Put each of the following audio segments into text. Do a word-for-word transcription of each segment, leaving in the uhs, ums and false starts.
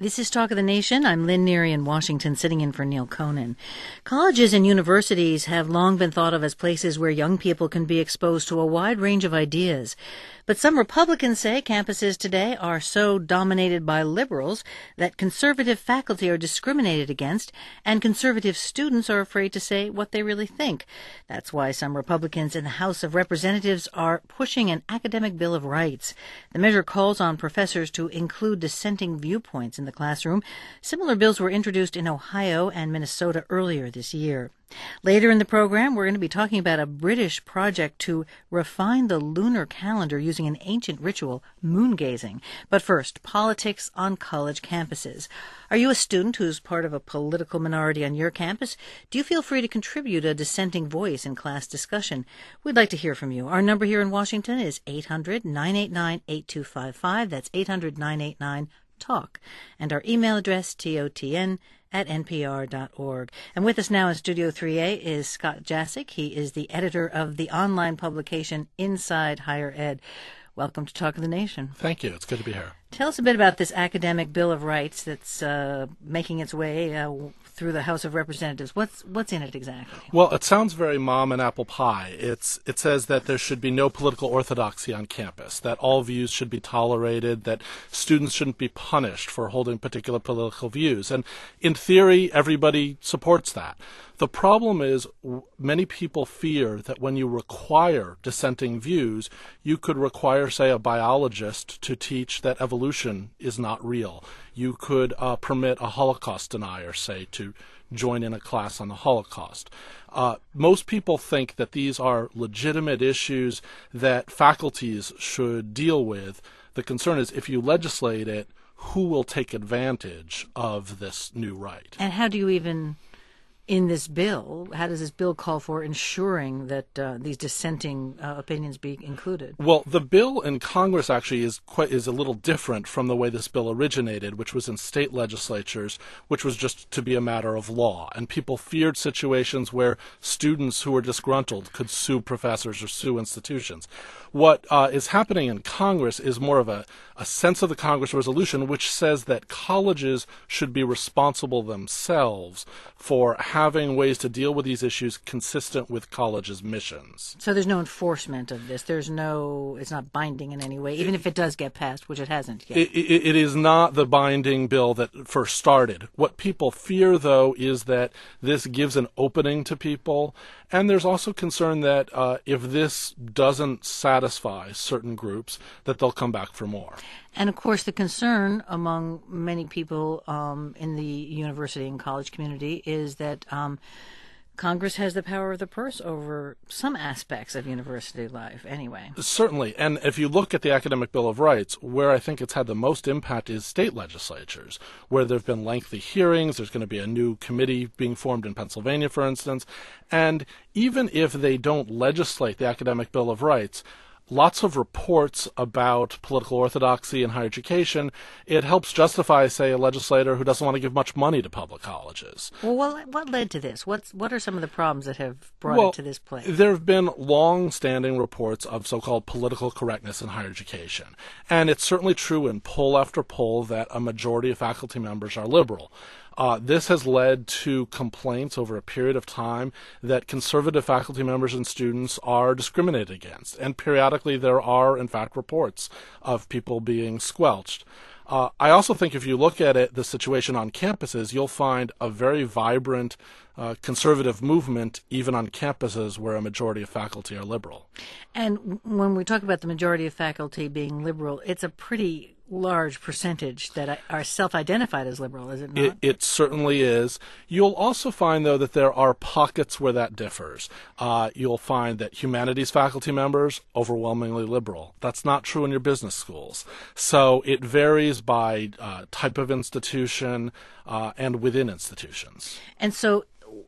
This is Talk of the Nation. I'm Lynn Neary in Washington, sitting in for Neil Conan. Colleges and universities have long been thought of as places where young people can be exposed to a wide range of ideas. But some Republicans say campuses today are so dominated by liberals that conservative faculty are discriminated against, and conservative students are afraid to say what they really think. That's why some Republicans in the House of Representatives are pushing an academic Bill of Rights. The measure calls on professors to include dissenting viewpoints in the classroom. Similar bills were introduced in Ohio and Minnesota earlier this year. Later in the program, we're going to be talking about a British project to refine the lunar calendar using an ancient ritual, moon gazing. But first, politics on college campuses. Are you a student who's part of a political minority on your campus? Do you feel free to contribute a dissenting voice in class discussion? We'd like to hear from you. Our number here in Washington is eight hundred, nine eight nine, eight two five five. That's eight hundred, nine eight nine, talk. And our email address, totn at n p r dot org. And with us now in Studio three A is Scott Jassick. He is the editor of the online publication Inside Higher Ed. Welcome to Talk of the Nation. Thank you. It's good to be here. Tell us a bit about this academic Bill of Rights that's uh, making its way uh, through the House of Representatives. What's what's in it exactly? Well, it sounds very mom and apple pie. It's it says that there should be no political orthodoxy on campus, that all views should be tolerated, that students shouldn't be punished for holding particular political views. And in theory, everybody supports that. The problem is many people fear that when you require dissenting views, you could require, say, a biologist to teach that evolution is not real. You could uh, permit a Holocaust denier, say, to join in a class on the Holocaust. Uh, most people think that these are legitimate issues that faculties should deal with. The concern is if you legislate it, who will take advantage of this new right? And how do you even... In this bill, how does this bill call for ensuring that uh, these dissenting uh, opinions be included? Well, the bill in Congress actually is quite is a little different from the way this bill originated, which was in state legislatures, which was just to be a matter of law. And people feared situations where students who were disgruntled could sue professors or sue institutions. What uh, is happening in Congress is more of a, a sense of the Congress resolution, which says that colleges should be responsible themselves for having ways to deal with these issues consistent with colleges' missions. So there's no enforcement of this. There's no, it's not binding in any way, even if it does get passed, which it hasn't yet. It, it, it is not the binding bill that first started. What people fear, though, is that this gives an opening to people. And there's also concern that uh, if this doesn't satisfy certain groups, that they'll come back for more. And, of course, the concern among many people um, in the university and college community is that um, Congress has the power of the purse over some aspects of university life anyway. Certainly. And if you look at the Academic Bill of Rights, where I think it's had the most impact is state legislatures, where there have been lengthy hearings. There's going to be a new committee being formed in Pennsylvania, for instance. And even if they don't legislate the Academic Bill of Rights, lots of reports about political orthodoxy in higher education, it helps justify, say, a legislator who doesn't want to give much money to public colleges. Well, what, what led to this? What's, what are some of the problems that have brought well, it to this place? There have been long-standing reports of so-called political correctness in higher education. And it's certainly true in poll after poll that a majority of faculty members are liberal. Uh, this has led to complaints over a period of time that conservative faculty members and students are discriminated against. And periodically there are, in fact, reports of people being squelched. Uh, I also think if you look at it, the situation on campuses, you'll find a very vibrant uh, conservative movement even on campuses where a majority of faculty are liberal. And when we talk about the majority of faculty being liberal, it's a pretty large percentage that are self-identified as liberal, is it not? It, it certainly is. You'll also find, though, that there are pockets where that differs. Uh, you'll find that humanities faculty members, overwhelmingly liberal. That's not true in your business schools. So it varies by uh, type of institution uh, and within institutions. And so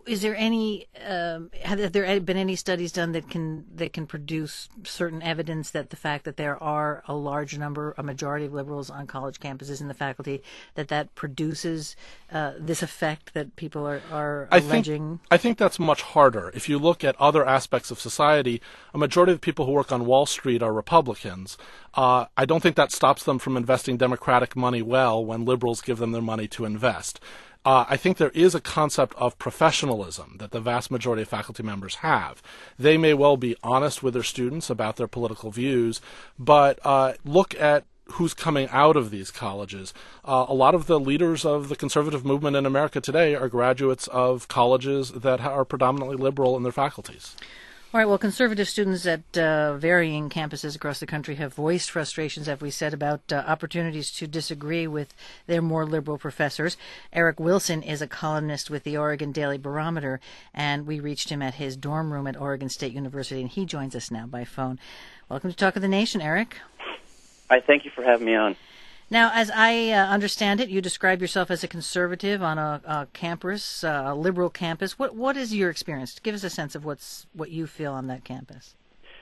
is there any um, have there been any studies done that can that can produce certain evidence that the fact that there are a large number, a majority of liberals on college campuses in the faculty, that that produces uh, this effect that people are, are I alleging? Think, I think that's much harder. If you look at other aspects of society, a majority of the people who work on Wall Street are Republicans. Uh, I don't think that stops them from investing Democratic money well when liberals give them their money to invest. Uh, I think there is a concept of professionalism that the vast majority of faculty members have. They may well be honest with their students about their political views, but uh, look at who's coming out of these colleges. Uh, a lot of the leaders of the conservative movement in America today are graduates of colleges that are predominantly liberal in their faculties. All right, well, conservative students at uh, varying campuses across the country have voiced frustrations, as we said, about uh, opportunities to disagree with their more liberal professors. Eric Wilson is a columnist with the Oregon Daily Barometer, and we reached him at his dorm room at Oregon State University, and he joins us now by phone. Welcome to Talk of the Nation, Eric. Hi, thank you for having me on. Now, as I uh, understand it, you describe yourself as a conservative on a, a campus, uh, a liberal campus. What what is your experience? Give us a sense of what's what you feel on that campus.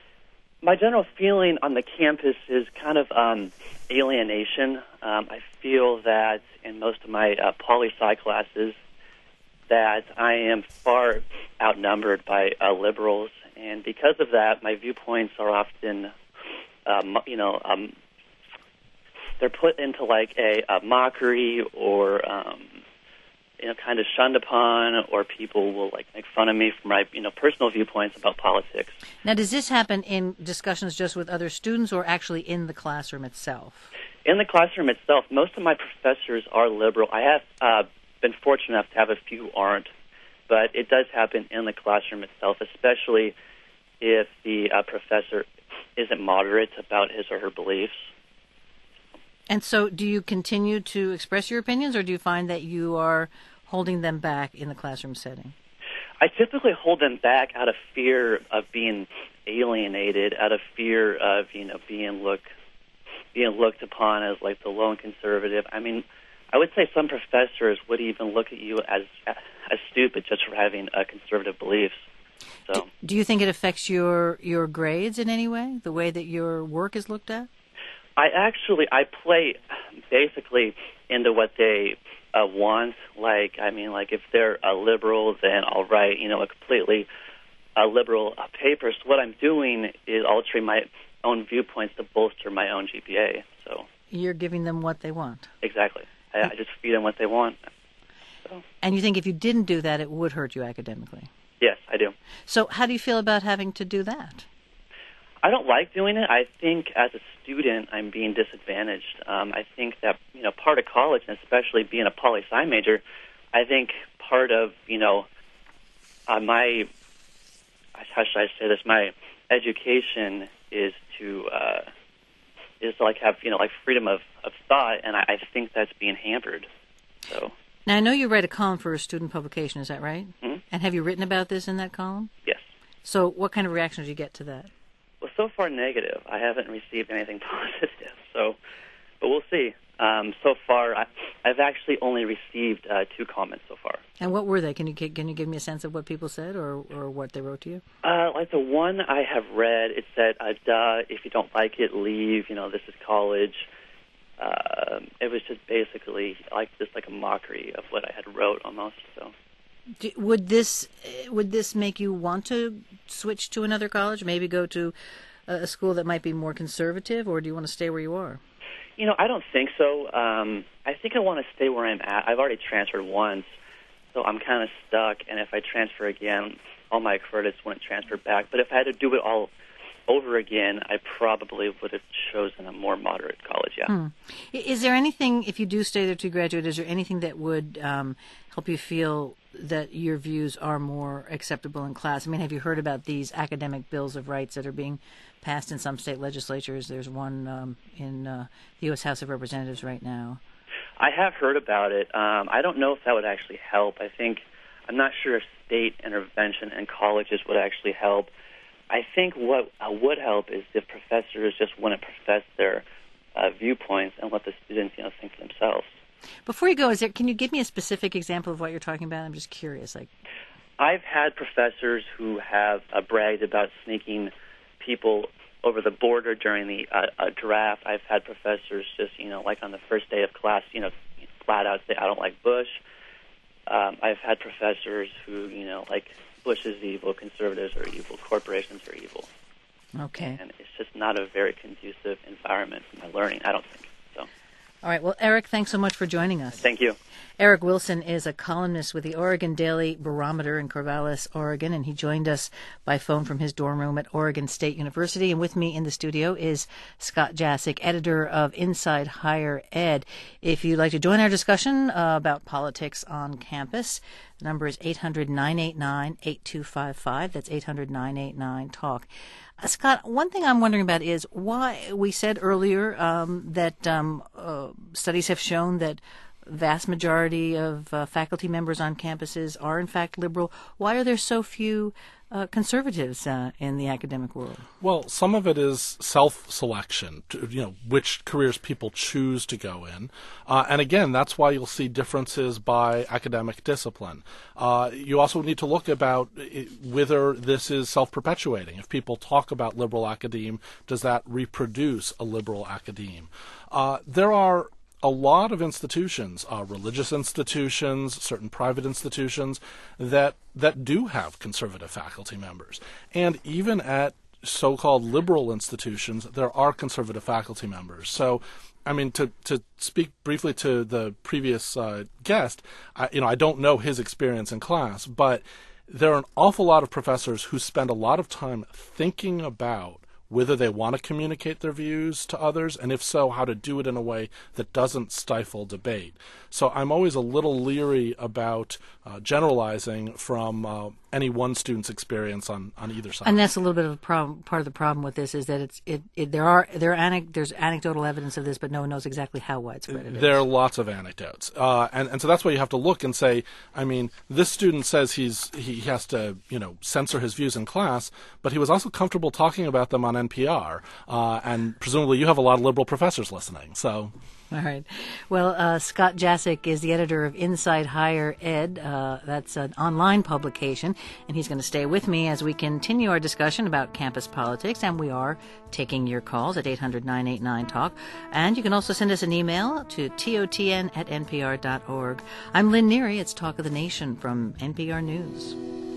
My general feeling on the campus is kind of um, alienation. Um, I feel that in most of my uh, poli-sci classes that I am far outnumbered by uh, liberals, and because of that, my viewpoints are often, um, you know, um, they're put into like a, a mockery, or um, you know, kind of shunned upon, or people will like make fun of me for my, you know, personal viewpoints about politics. Now, does this happen in discussions just with other students, or actually in the classroom itself? In the classroom itself, most of my professors are liberal. I have uh, been fortunate enough to have a few aren't, but it does happen in the classroom itself, especially if the uh, professor isn't moderate about his or her beliefs. And so do you continue to express your opinions, or do you find that you are holding them back in the classroom setting? I typically hold them back out of fear of being alienated, out of fear of, you know, being looked being looked upon as like the lone conservative. I mean, I would say some professors would even look at you as as stupid just for having uh, conservative beliefs. So, do, do you think it affects your your grades in any way, the way that your work is looked at? I actually, I play basically into what they uh, want. Like, I mean, like if they're a liberal, then I'll write, you know, a completely uh, liberal uh, paper. So what I'm doing is altering my own viewpoints to bolster my own G P A. So you're giving them what they want. Exactly. I, I just feed them what they want. So. And you think if you didn't do that, it would hurt you academically? Yes, I do. So how do you feel about having to do that? I don't like doing it. I think as a student, I'm being disadvantaged. Um, I think that, you know, part of college, and especially being a poli-sci major, I think part of, you know, uh, my, how should I say this, my education is to, uh, is to, like, have, you know, like, freedom of, of thought, and I, I think that's being hampered. So. Now, I know you write a column for a student publication, is that right? Mm-hmm. And have you written about this in that column? Yes. So what kind of reaction did you get to that? Well, so far negative. I haven't received anything positive, so, but we'll see. Um, so far, I, I've actually only received uh, two comments so far. And what were they? Can you can you give me a sense of what people said, or, or what they wrote to you? Uh, like the one I have read, it said, uh, "Duh, if you don't like it, leave. You know, this is college." Uh, it was just basically like just like a mockery of what I had wrote almost. So. Do, would this would this make you want to switch to another college? Maybe go to a school that might be more conservative, or do you want to stay where you are? You know, I don't think so. Um, I think I want to stay where I'm at. I've already transferred once, so I'm kind of stuck. And if I transfer again, all my credits wouldn't transfer back. But if I had to do it all over again, I probably would have chosen a more moderate college, yeah. Hmm. Is there anything, if you do stay there to graduate, is there anything that would um, help you feel that your views are more acceptable in class? I mean, have you heard about these academic bills of rights that are being passed in some state legislatures? There's one um, in uh, the U S House of Representatives right now. I have heard about it. Um, I don't know if that would actually help. I think, I'm not sure if state intervention in colleges would actually help. I think what uh, would help is if professors just wouldn't profess their uh, viewpoints and let the students, you know, think for themselves. Before you go, is there? Can you give me a specific example of what you're talking about? I'm just curious. Like, I've had professors who have uh, bragged about sneaking people over the border during the uh, uh, draft. I've had professors just, you know, like on the first day of class, you know, flat out say, I don't like Bush. Um, I've had professors who, you know, like Bush is evil, conservatives are evil, corporations are evil. Okay. And it's just not a very conducive environment for my learning, I don't think. So. All right. Well, Eric, thanks so much for joining us. Thank you. Eric Wilson is a columnist with the Oregon Daily Barometer in Corvallis, Oregon, and he joined us by phone from his dorm room at Oregon State University. And with me in the studio is Scott Jassick, editor of Inside Higher Ed. If you'd like to join our discussion uh, about politics on campus, the number is eight hundred, nine eight nine, eight two five five. That's eight hundred, nine eight nine, talk. Uh, Scott, one thing I'm wondering about is why we said earlier um, that um, uh, studies have shown that vast majority of uh, faculty members on campuses are in fact liberal. Why are there so few uh, conservatives uh, in the academic world? Well, some of it is self-selection, to, you know, which careers people choose to go in. Uh, and again, that's why you'll see differences by academic discipline. Uh, you also need to look about whether this is self-perpetuating. If people talk about liberal academe, does that reproduce a liberal academe? Uh, there are a lot of institutions, uh, religious institutions, certain private institutions, that that do have conservative faculty members. And even at so-called liberal institutions, there are conservative faculty members. So, I mean, to, to speak briefly to the previous uh, guest, I, you know, I don't know his experience in class, but there are an awful lot of professors who spend a lot of time thinking about whether they want to communicate their views to others, and if so, how to do it in a way that doesn't stifle debate. So I'm always a little leery about uh, generalizing from uh, any one student's experience on, on either side. And that's a little bit of a problem. Part of the problem with this is that it's it, it there are there are anec- there's anecdotal evidence of this, but no one knows exactly how widespread it is. There are lots of anecdotes, uh, and and so that's why you have to look and say, I mean, this student says he's he has to you know censor his views in class, but he was also comfortable talking about them on N P R, uh, and presumably you have a lot of liberal professors listening. So. All right. Well, uh, Scott Jassick is the editor of Inside Higher Ed. Uh, that's an online publication, and he's going to stay with me as we continue our discussion about campus politics, and we are taking your calls at eight hundred, nine eight nine, talk. And you can also send us an email to totn at npr dot org. I'm Lynn Neary. It's Talk of the Nation from N P R News.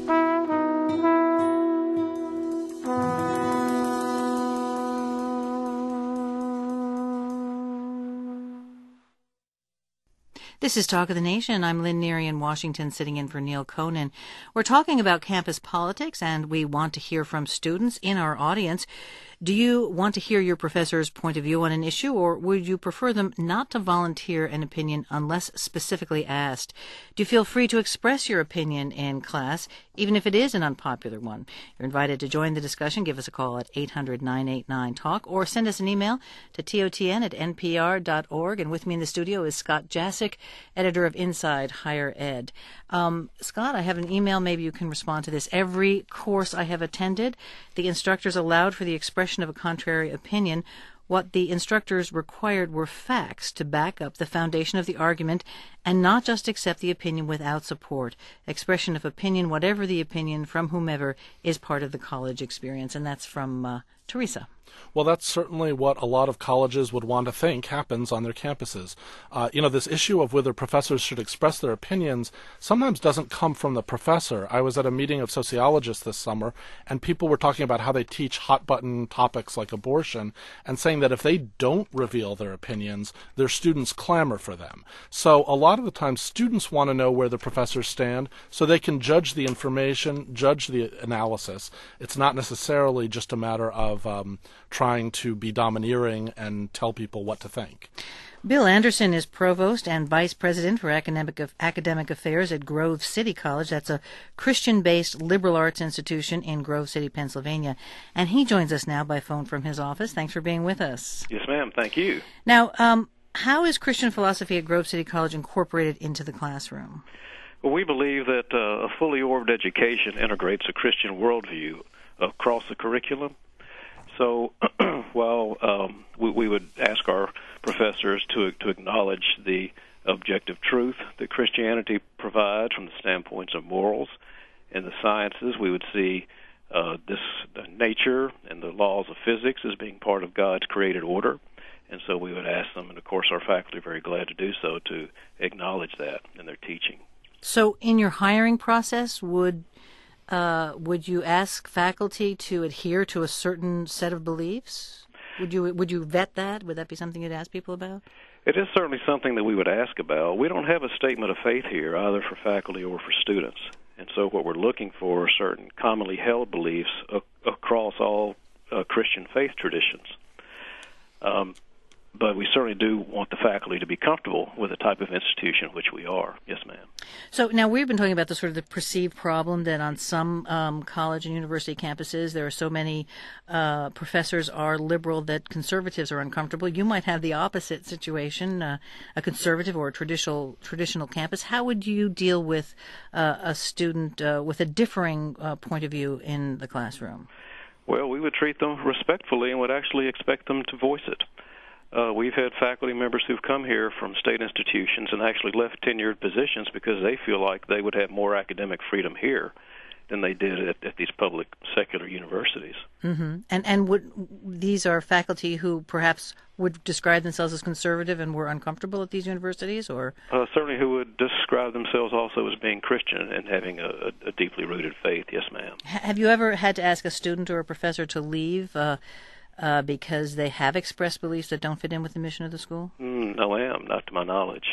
This is Talk of the Nation. I'm Lynn Neary in Washington, sitting in for Neil Conan. We're talking about campus politics, and we want to hear from students in our audience. Do you want to hear your professor's point of view on an issue, or would you prefer them not to volunteer an opinion unless specifically asked? Do you feel free to express your opinion in class, even if it is an unpopular one? You're invited to join the discussion. Give us a call at eight hundred, nine eight nine, talk, or send us an email to totn at npr dot org. And with me in the studio is Scott Jassick, editor of Inside Higher Ed. Um, Scott, I have an email. Maybe you can respond to this. Every course I have attended, the instructors allowed for the expression of a contrary opinion. What the instructors required were facts to back up the foundation of the argument and not just accept the opinion without support. Expression of opinion, whatever the opinion, from whomever, is part of the college experience. And that's from uh, Teresa. Well, that's certainly what a lot of colleges would want to think happens on their campuses. Uh, you know, this issue of whether professors should express their opinions sometimes doesn't come from the professor. I was at a meeting of sociologists this summer, and people were talking about how they teach hot-button topics like abortion and saying that if they don't reveal their opinions, their students clamor for them. So a lot of the time, students want to know where the professors stand so they can judge the information, judge the analysis. It's not necessarily just a matter of um, trying to be domineering and tell people what to think. Bill Anderson is provost and vice president for academic academic affairs at Grove City College. That's a Christian-based liberal arts institution in Grove City, Pennsylvania. And he joins us now by phone from his office. Thanks for being with us. Yes, ma'am. Thank you. Now, um, how is Christian philosophy at Grove City College incorporated into the classroom? Well, we believe that uh, a fully orbed education integrates a Christian worldview across the curriculum. So while um, we, we would ask our professors to to acknowledge the objective truth that Christianity provides from the standpoints of morals In the sciences, we would see uh, this the nature and the laws of physics as being part of God's created order. And so we would ask them, and of course our faculty are very glad to do so, to acknowledge that in their teaching. So in your hiring process, would uh, would you ask faculty to adhere to a certain set of beliefs? Would you would you vet that? Would that be something you'd ask people about? It is certainly something that we would ask about. We don't have a statement of faith here, either for faculty or for students. And so what we're looking for are certain commonly held beliefs a- across all uh, Christian faith traditions. Um, but we certainly do want the faculty to be comfortable with the type of institution which we are. Yes, ma'am. So now we've been talking about the sort of the perceived problem that on some um, college and university campuses there are so many uh, professors are liberal that conservatives are uncomfortable. You might have the opposite situation, uh, a conservative or a traditional traditional campus. How would you deal with uh, a student uh, with a differing uh, point of view in the classroom? Well, we would treat them respectfully and would actually expect them to voice it. Uh, we've had faculty members who've come here from state institutions and actually left tenured positions because they feel like they would have more academic freedom here than they did at, at these public secular universities. Mm-hmm. And and would these are faculty who perhaps would describe themselves as conservative and were uncomfortable at these universities, or uh, certainly who would describe themselves also as being Christian and having a, a deeply rooted faith. Yes, ma'am. Have you ever had to ask a student or a professor to leave Uh, Uh, because they have expressed beliefs that don't fit in with the mission of the school? Mm, no, ma'am, not to my knowledge.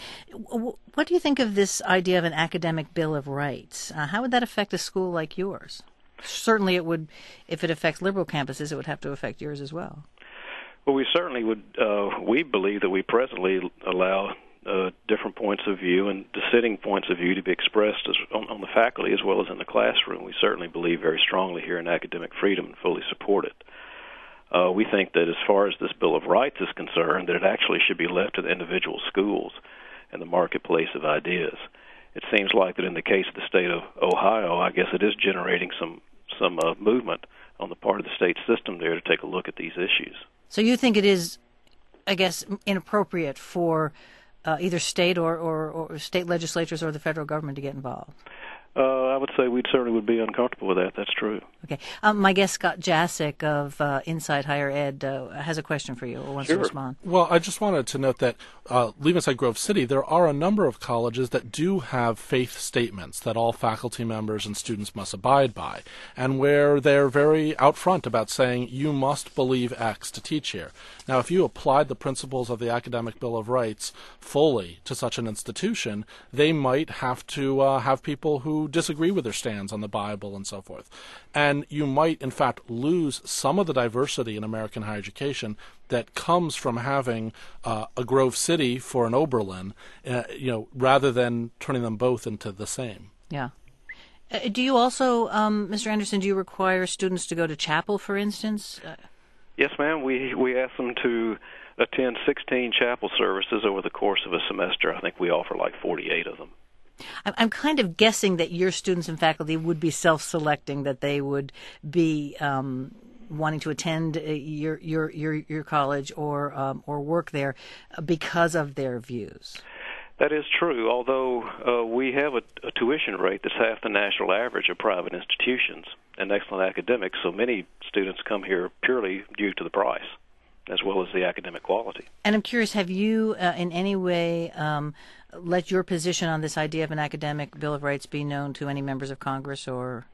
What do you think of this idea of an academic Bill of Rights? Uh, how would that affect a school like yours? Certainly it would, if it affects liberal campuses, it would have to affect yours as well. Well, we certainly would, uh, we believe that we presently allow uh, different points of view and dissenting points of view to be expressed as, on, on the faculty as well as in the classroom. We certainly believe very strongly here in academic freedom and fully support it. Uh, we think that as far as this Bill of Rights is concerned, that it actually should be left to the individual schools and the marketplace of ideas. It seems like that in the case of the state of Ohio, I guess it is generating some some uh, movement on the part of the state system there to take a look at these issues. So you think it is, I guess, inappropriate for uh, either state or, or, or state legislatures or the federal government to get involved? Uh, I would say we certainly would be uncomfortable with that. That's true. Okay. Um, my guest, Scott Jasek of uh, Inside Higher Ed, uh, has a question for you or wants sure. to respond. Well, I just wanted to note that uh, leaving aside Grove City, there are a number of colleges that do have faith statements that all faculty members and students must abide by, and where they're very out front about saying you must believe X to teach here. Now, if you applied the principles of the Academic Bill of Rights fully to such an institution, they might have to uh, have people who disagree with their stands on the Bible and so forth. And you might, in fact, lose some of the diversity in American higher education that comes from having uh, a Grove City for an Oberlin, uh, you know, rather than turning them both into the same. Yeah. Uh, do you also, um, Mister Anderson, do you require students to go to chapel, for instance? Uh, yes, ma'am. We we ask them to attend sixteen chapel services over the course of a semester. I think we offer like forty-eight of them. I'm kind of guessing that your students and faculty would be self-selecting, that they would be um, wanting to attend your your your, your college or um, or work there because of their views. That is true, although uh, we have a, a tuition rate that's half the national average of private institutions and excellent academics, so many students come here purely due to the price as well as the academic quality. And I'm curious, have you uh, in any way um, let your position on this idea of an academic Bill of Rights be known to any members of Congress or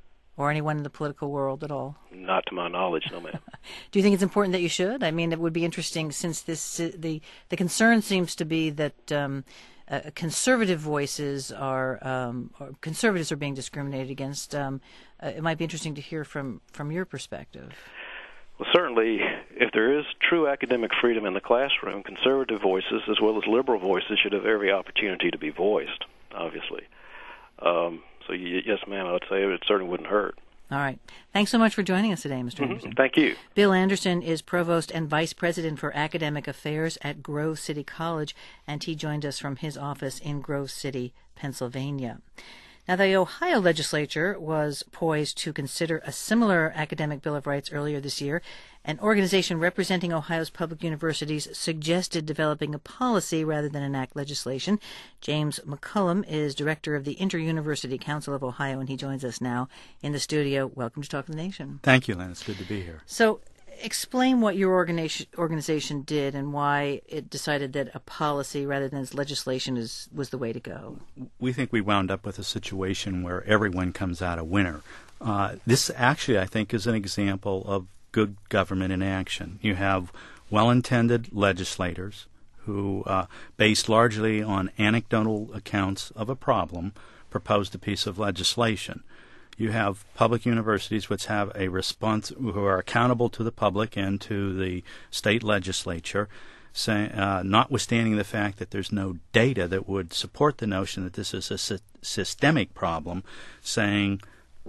or anyone in the political world at all? Not to my knowledge, no, ma'am. Do you think it's important that you should? I mean, it would be interesting since this the the concern seems to be that um, uh, conservative voices are um, or conservatives are being discriminated against. Um, uh, it might be interesting to hear from from your perspective. Well, certainly, if there is true academic freedom in the classroom, conservative voices as well as liberal voices should have every opportunity to be voiced, obviously. Um, so, y- yes, ma'am, I would say it certainly wouldn't hurt. All right. Thanks so much for joining us today, Mister Mm-hmm. Anderson. Thank you. Bill Anderson is Provost and Vice President for Academic Affairs at Grove City College, and he joined us from his office in Grove City, Pennsylvania. Now, the Ohio legislature was poised to consider a similar academic Bill of Rights earlier this year. An organization representing Ohio's public universities suggested developing a policy rather than enact legislation. James McCullum is director of the Inter-University Council of Ohio, and he joins us now in the studio. Welcome to Talk to the Nation. Thank you, Lynn. It's good to be here. So, explain what your organization organization did and why it decided that a policy rather than legislation is was the way to go. We think we wound up with a situation where everyone comes out a winner. Uh, this actually, I think, is an example of good government in action. You have well-intended legislators who, uh, based largely on anecdotal accounts of a problem, proposed a piece of legislation. You have public universities which have a response, who are accountable to the public and to the state legislature, say, uh, notwithstanding the fact that there's no data that would support the notion that this is a sy- systemic problem, saying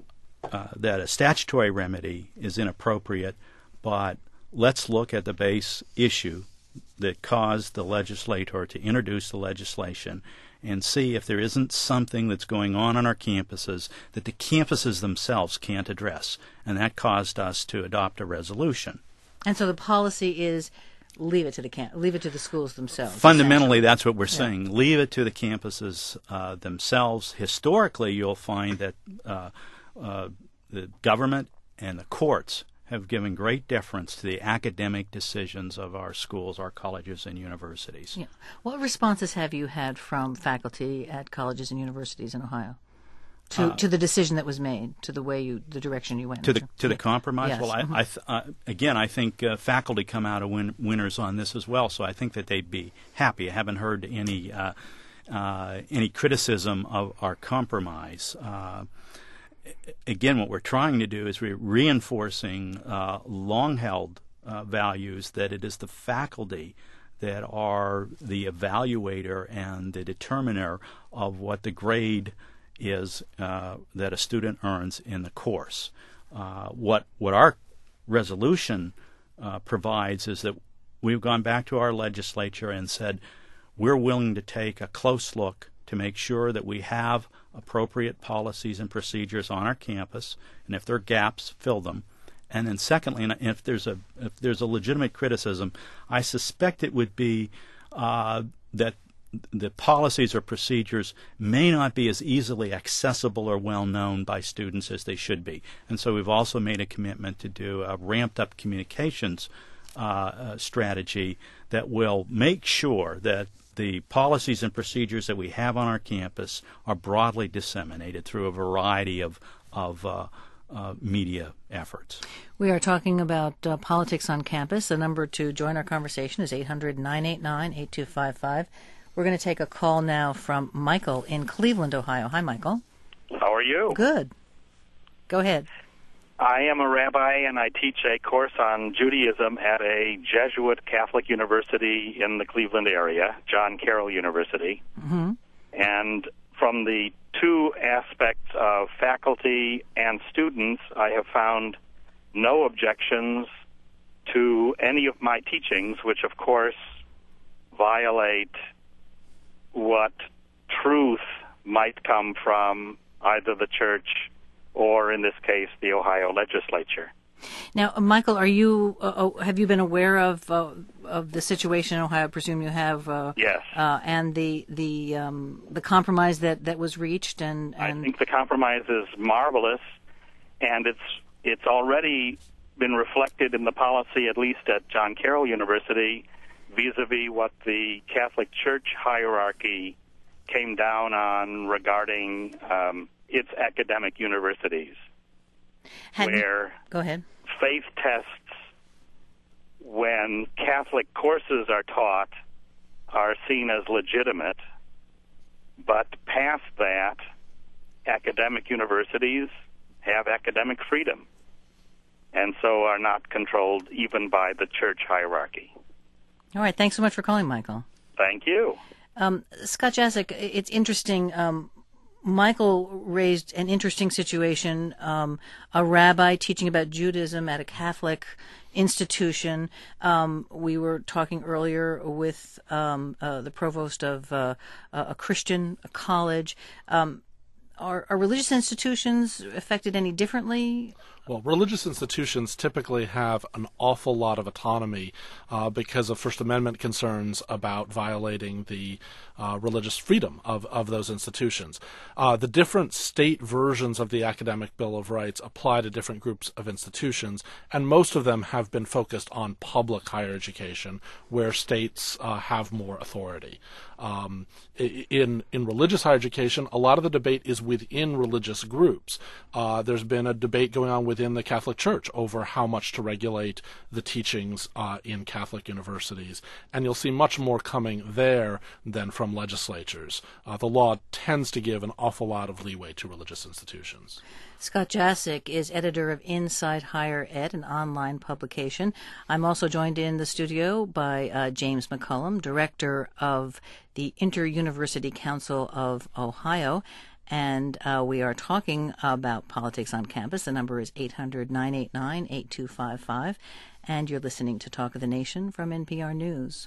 uh, that a statutory remedy is inappropriate, but let's look at the base issue that caused the legislator to introduce the legislation and see if there isn't something that's going on on our campuses that the campuses themselves can't address. And that caused us to adopt a resolution. And so the policy is leave it to the camp, leave it to the schools themselves. Fundamentally, that's what we're saying. Yeah. Leave it to the campuses uh, themselves. Historically, you'll find that uh, uh, the government and the courts have given great deference to the academic decisions of our schools, our colleges, and universities. Yeah. What responses have you had from faculty at colleges and universities in Ohio to uh, to the decision that was made, to the way you, the direction you went? To the to the compromise? Yes. Well, I, Mm-hmm. I th- uh, again, I think uh, faculty come out of win- winners on this as well. So I think that they'd be happy. I haven't heard any uh, uh, any criticism of our compromise. Uh, Again, what we're trying to do is we're reinforcing uh, long-held uh, values that it is the faculty that are the evaluator and the determiner of what the grade is uh, that a student earns in the course. Uh, what what our resolution uh, provides is that we've gone back to our legislature and said we're willing to take a close look to make sure that we have appropriate policies and procedures on our campus, and if there are gaps, fill them. And then secondly, and if there's a if there's a legitimate criticism, I suspect it would be uh, that the policies or procedures may not be as easily accessible or well known by students as they should be. And so we've also made a commitment to do a ramped up communications uh, uh, strategy that will make sure that the policies and procedures that we have on our campus are broadly disseminated through a variety of of uh, uh, media efforts. We are talking about uh, politics on campus. The number to join our conversation is eight hundred, nine eight nine, eight two five five. We're going to take a call now from Michael in Cleveland, Ohio. Hi, Michael. How are you? Good. Go ahead. I am a rabbi, and I teach a course on Judaism at a Jesuit Catholic university in the Cleveland area, John Carroll University. Mm-hmm. And from the two aspects of faculty and students, I have found no objections to any of my teachings, which, of course, violate what truth might come from either the church or, in this case, the Ohio legislature. Now, Michael, are you uh, have you been aware of uh, of the situation in Ohio? I presume you have. Uh, yes. Uh, and the the um, the compromise that, that was reached, and, and I think the compromise is marvelous, and it's it's already been reflected in the policy, at least at John Carroll University, vis-a-vis what the Catholic Church hierarchy came down on regarding um, its academic universities, Had where you, go ahead. faith tests when Catholic courses are taught are seen as legitimate, but past that, academic universities have academic freedom and so are not controlled even by the church hierarchy. All right. Thanks so much for calling, Michael. Thank you. Um, Scott Jasek, it's interesting. Um, Michael raised an interesting situation, um, a rabbi teaching about Judaism at a Catholic institution. Um, we were talking earlier with um, uh, the provost of uh, a Christian college. Um, are, are religious institutions affected any differently? Well, religious institutions typically have an awful lot of autonomy uh, because of First Amendment concerns about violating the uh, religious freedom of, of those institutions. Uh, the different state versions of the Academic Bill of Rights apply to different groups of institutions, and most of them have been focused on public higher education, where states uh, have more authority. Um, in in religious higher education, a lot of the debate is within religious groups. Uh, there's been a debate going on within the Catholic Church over how much to regulate the teachings uh, in Catholic universities, and you'll see much more coming there than from legislatures. Uh, the law tends to give an awful lot of leeway to religious institutions. Scott Jasek is editor of Inside Higher Ed, an online publication. I'm also joined in the studio by uh, James McCullum, director of the Inter-University Council of Ohio, and uh, we are talking about politics on campus. The number is eight hundred, nine eight nine, eight two five five, and you're listening to Talk of the Nation from N P R News.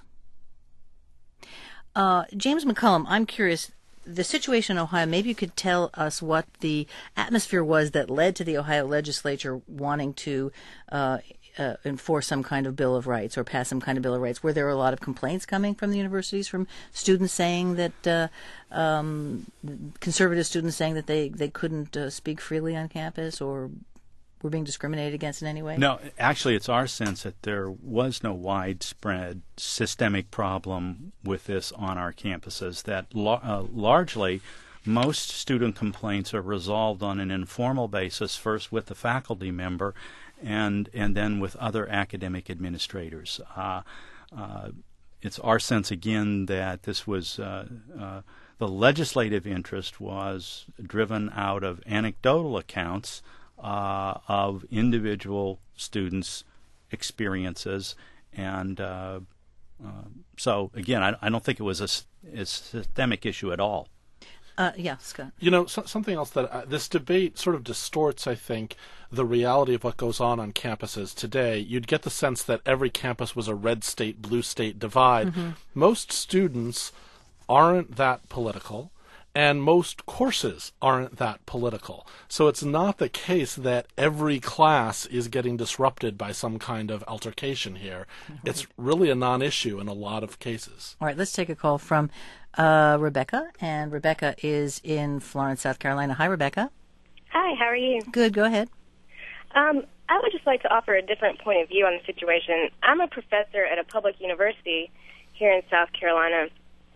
Uh, James McCullum, I'm curious, the situation in Ohio, maybe you could tell us what the atmosphere was that led to the Ohio legislature wanting to uh, uh, enforce some kind of Bill of Rights or pass some kind of Bill of Rights. Were there a lot of complaints coming from the universities, from students saying that, uh, um, conservative students saying that they, they couldn't uh, speak freely on campus, or were being discriminated against in any way? No, actually, it's our sense that there was no widespread systemic problem with this on our campuses, that lo- uh, largely most student complaints are resolved on an informal basis, first with the faculty member and and then with other academic administrators. Uh, uh, it's our sense, again, that this was uh, uh, the legislative interest was driven out of anecdotal accounts Uh, of individual students' experiences, and uh, uh, so again, I, I don't think it was a, a systemic issue at all. Uh, yeah, Scott. You know, so, something else that uh, this debate sort of distorts, I think, the reality of what goes on on campuses today. You'd get the sense that every campus was a red state, blue state divide. Mm-hmm. Most students aren't that political, and most courses aren't that political. So it's not the case that every class is getting disrupted by some kind of altercation here. Mm-hmm. It's really a non-issue in a lot of cases. All right, let's take a call from uh, Rebecca. And Rebecca is in Florence, South Carolina. Hi, Rebecca. Hi, how are you? Good, go ahead. Um, I would just like to offer a different point of view on the situation. I'm a professor at a public university here in South Carolina,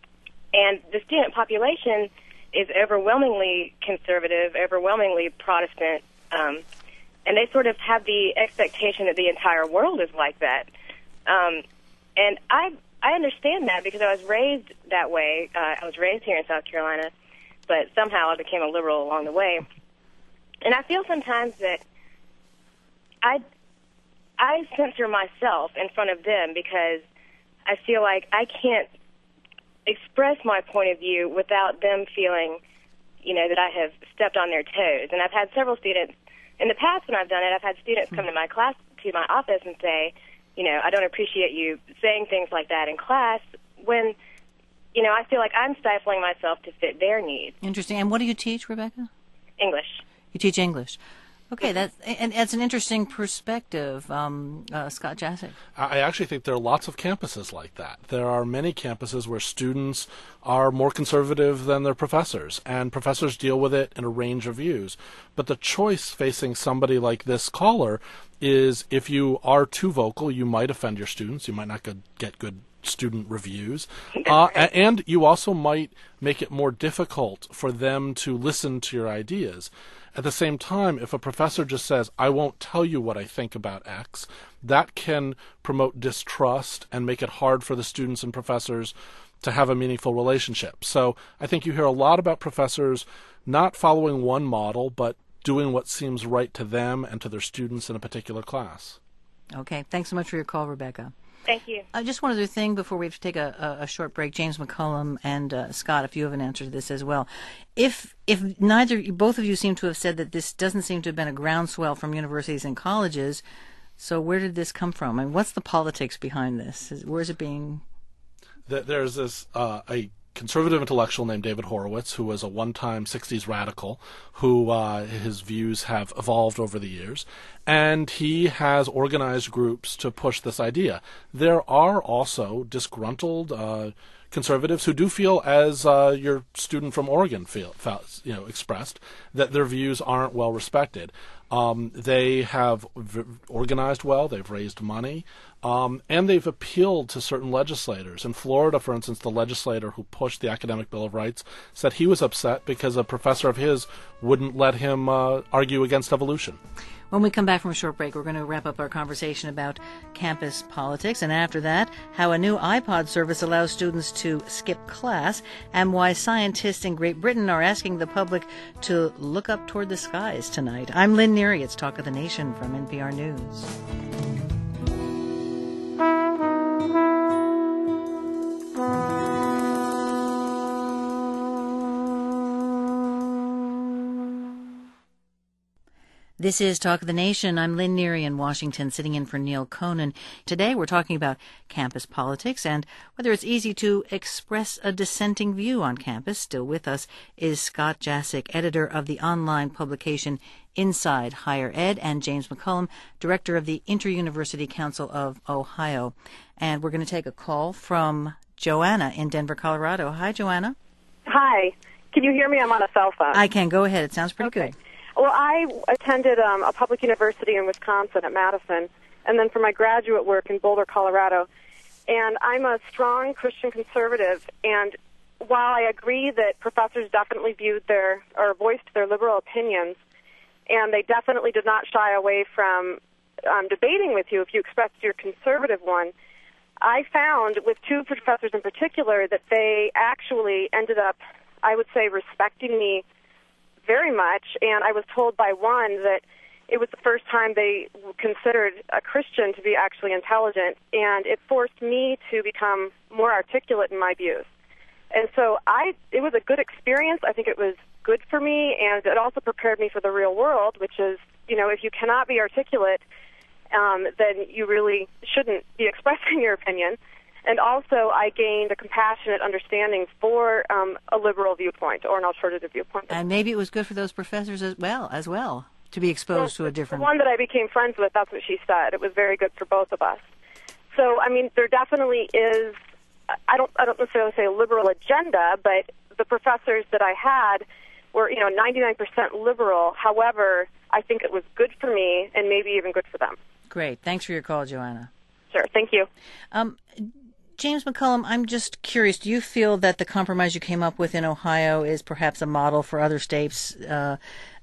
and the student population is overwhelmingly conservative, overwhelmingly Protestant, um, and they sort of have the expectation that the entire world is like that. Um, and I I understand that because I was raised that way. Uh, I was raised here in South Carolina, but somehow I became a liberal along the way. And I feel sometimes that I I censor myself in front of them because I feel like I can't express my point of view without them feeling, you know, that I have stepped on their toes. And I've had several students, in the past when I've done it, I've had students come to my class, to my office and say, you know, I don't appreciate you saying things like that in class, when, you know, I feel like I'm stifling myself to fit their needs. Interesting. And what do you teach, Rebecca? English. You teach English. Okay, that's, and that's an interesting perspective, um, uh, Scott Jasek. I actually think there are lots of campuses like that. There are many campuses where students are more conservative than their professors, and professors deal with it in a range of views. But the choice facing somebody like this caller is, if you are too vocal, you might offend your students. You might not get good student reviews. Uh, and you also might make it more difficult for them to listen to your ideas. At the same time, if a professor just says, I won't tell you what I think about X, that can promote distrust and make it hard for the students and professors to have a meaningful relationship. So I think you hear a lot about professors not following one model, but doing what seems right to them and to their students in a particular class. Okay. Thanks so much for your call, Rebecca. Thank you. Uh, just one other thing before we have to take a, a, a short break. James McCullum and uh, Scott, if you have an answer to this as well. If if neither, both of you seem to have said that this doesn't seem to have been a groundswell from universities and colleges, so where did this come from? And what's the politics behind this? Is, where is it being? There's this uh, a conservative intellectual named David Horowitz, who was a one-time sixties radical, who uh, his views have evolved over the years, and he has organized groups to push this idea. There are also disgruntled uh, conservatives who do feel, as uh, your student from Oregon feel, felt, you know, expressed, that their views aren't well respected. Um, they have v- organized well, they've raised money, um, and they've appealed to certain legislators. In Florida, for instance, the legislator who pushed the Academic Bill of Rights said he was upset because a professor of his wouldn't let him uh, argue against evolution. When we come back from a short break, we're going to wrap up our conversation about campus politics, and after that, how a new iPod service allows students to skip class, and why scientists in Great Britain are asking the public to look up toward the skies tonight. I'm Lynn Neary. It's Talk of the Nation from N P R News. This is Talk of the Nation. I'm Lynn Neary in Washington, sitting in for Neil Conan. Today we're talking about campus politics and whether it's easy to express a dissenting view on campus. Still with us is Scott Jassick, editor of the online publication Inside Higher Ed, and James McCullum, director of the Inter-University Council of Ohio. And we're going to take a call from Joanna in Denver, Colorado. Hi, Joanna. Hi. Can you hear me? I'm on a cell phone. I can. Go ahead. It sounds pretty okay. good. Well, I attended um, a public university in Wisconsin at Madison, and then for my graduate work in Boulder, Colorado. And I'm a strong Christian conservative, and while I agree that professors definitely viewed their, or voiced their liberal opinions, and they definitely did not shy away from um, debating with you if you expressed your conservative one, I found with two professors in particular that they actually ended up, I would say, respecting me very much, and I was told by one that it was the first time they considered a Christian to be actually intelligent, and it forced me to become more articulate in my views. And so I, it was a good experience. I think it was good for me, and it also prepared me for the real world, which is, you know, if you cannot be articulate, um, then you really shouldn't be expressing your opinion. And also, I gained a compassionate understanding for um, a liberal viewpoint or an alternative viewpoint. And maybe it was good for those professors as well, as well, to be exposed well, to a different... The one that I became friends with, that's what she said. It was very good for both of us. So, I mean, there definitely is, I don't, I don't necessarily say a liberal agenda, but the professors that I had were, you know, ninety-nine percent liberal. However, I think it was good for me and maybe even good for them. Great. Thanks for your call, Joanna. Sure. Thank you. Um, James McCullum, I'm just curious, do you feel that the compromise you came up with in Ohio is perhaps a model for other states uh,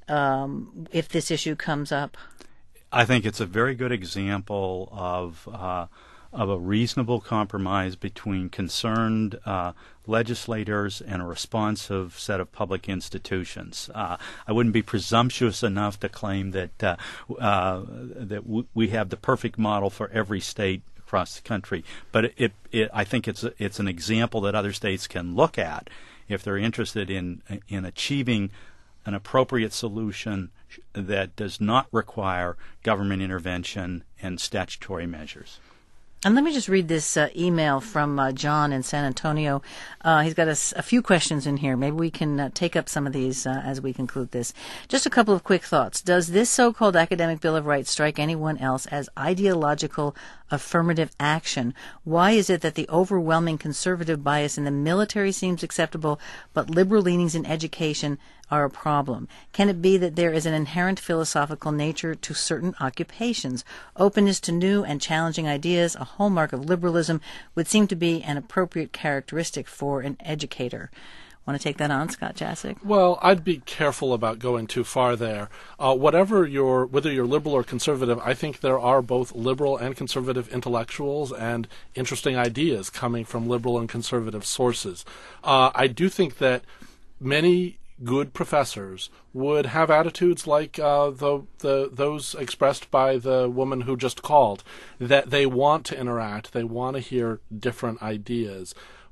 um, if this issue comes up? I think it's a very good example of uh, of a reasonable compromise between concerned uh, legislators and a responsive set of public institutions. Uh, I wouldn't be presumptuous enough to claim that uh, uh, that w- we have the perfect model for every state across the country, but it, it I think it's a, it's an example that other states can look at if they're interested in in achieving an appropriate solution that does not require government intervention and statutory measures. And let me just read this uh, email from uh, John in San Antonio. Uh, he's got a, a few questions in here. Maybe we can uh, take up some of these uh, as we conclude this. Just a couple of quick thoughts. Does this so-called Academic Bill of Rights strike anyone else as ideological affirmative action? Why is it that the overwhelming conservative bias in the military seems acceptable, but liberal leanings in education are a problem? Can it be that there is an inherent philosophical nature to certain occupations? Openness to new and challenging ideas, a hallmark of liberalism, would seem to be an appropriate characteristic for an educator. Want to take that on, Scott Jassick? Well, I'd be careful about going too far there. Uh, whatever your, whether you're liberal or conservative, I think there are both liberal and conservative intellectuals and interesting ideas coming from liberal and conservative sources. Uh, I do think that many good professors would have attitudes like uh, the, the those expressed by the woman who just called, that they want to interact, they want to hear different ideas.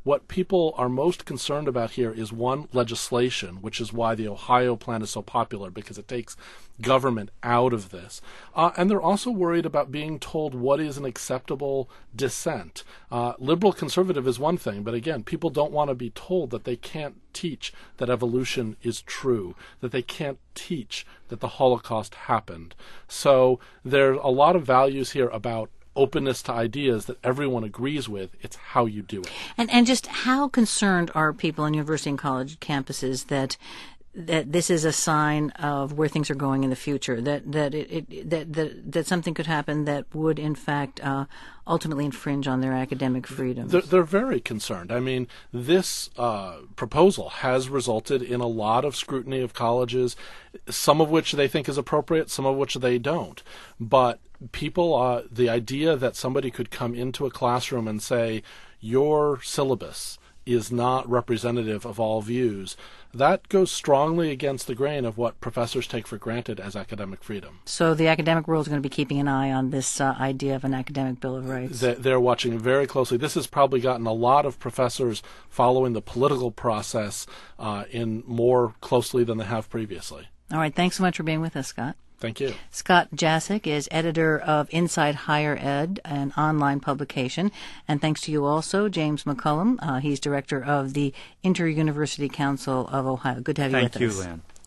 what people are most concerned about here is, one, legislation, which is why the Ohio plan is so popular, because it takes government out of this. Uh, and they're also worried about being told what is an acceptable dissent. Uh, liberal conservative is one thing, but again, people don't want to be told that they can't teach that evolution is true, that they can't teach that the Holocaust happened. So there's a lot of values here about openness to ideas that everyone agrees with. It's how you do it. And and just how concerned are people on university and college campuses that that this is a sign of where things are going in the future, that that it, it that, that that something could happen that would in fact uh, ultimately infringe on their academic freedoms? They're, they're very concerned. I mean, this uh, proposal has resulted in a lot of scrutiny of colleges, some of which they think is appropriate, some of which they don't. But people, uh, the idea that somebody could come into a classroom and say, your syllabus is not representative of all views, that goes strongly against the grain of what professors take for granted as academic freedom. So the academic world is going to be keeping an eye on this uh, idea of an academic Bill of Rights. They're watching very closely. This has probably gotten a lot of professors following the political process uh, in more closely than they have previously. All right. Thanks so much for being with us, Scott. Thank you. Scott Jaschik is editor of Inside Higher Ed, an online publication. And thanks to you also, James McCullum. Uh, he's director of the Inter-University Council of Ohio. Good to have you Thank with you, us. Lynn.